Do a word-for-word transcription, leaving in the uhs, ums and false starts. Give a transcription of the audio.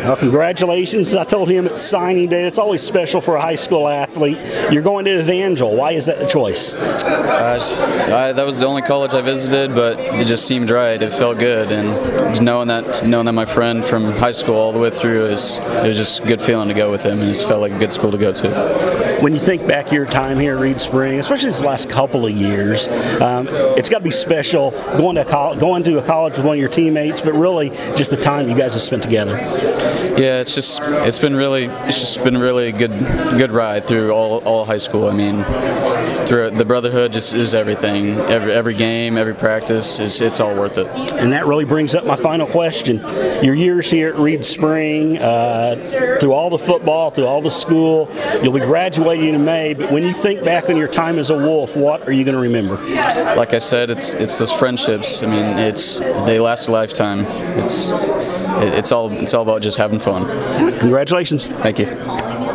Well, congratulations. I told him it's signing day. It's always special for a high school athlete. You're going to Evangel. Why is that the choice? Uh, I, that was the only college I visited, but it just seemed right. It felt good, and knowing that knowing that my friend from high school all the way through is it was just a good feeling to go with him, and it just felt like a good school to go to. When you think back your time here at Reed Spring, especially this last couple of years, um, it's got to be special going to college, going to a college with one of your teammates, but really just the time you guys have spent together. Yeah, it's just it's been really it's just been really a good good ride through all, all high school. I mean, through the brotherhood just is everything. Every every game, every practice, is it's all worth it. And that really brings up my final question. Your years here at Reed Spring, uh, through all the football, through all the school, you'll be graduating in May, but when you think back on your time as a Wolf, what are you going to remember? Like I said, it's it's those friendships. I mean, it's they last a lifetime. It's it's all it's all about just having fun. Congratulations. Thank you.